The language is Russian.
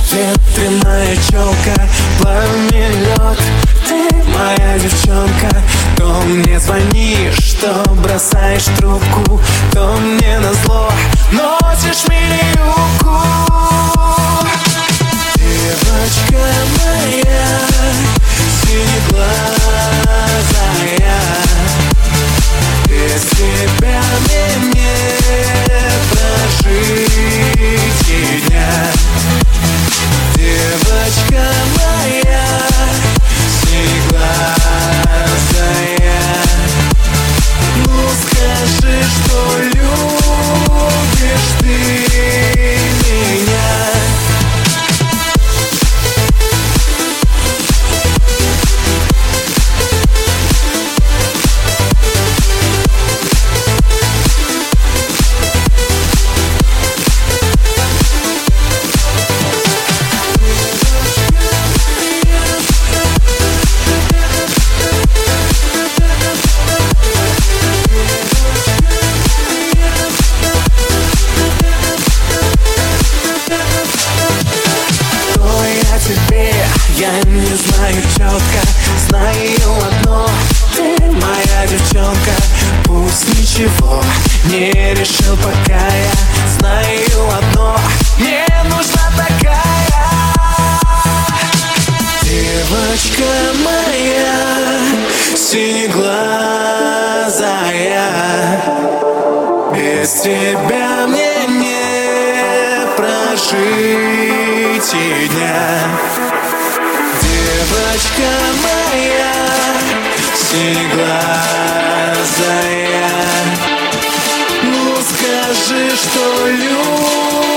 ветреная челка, пламя, лед. Ты моя девчонка. То мне звонишь, то бросаешь трубку, то мне назло носишь милюку. Девочка моя, синеглазая, без тебя мне не прожить и дня. Девочка моя, синеглазая, ну скажи, что любишь ты меня. Я не знаю четко, знаю одно: ты моя девчонка. Пусть ничего не решил пока, я знаю одно: мне нужна такая. Девочка моя, синеглазая, без тебя мне не прожить и дня. Девочка моя, синеглазая, ну скажи, что любишь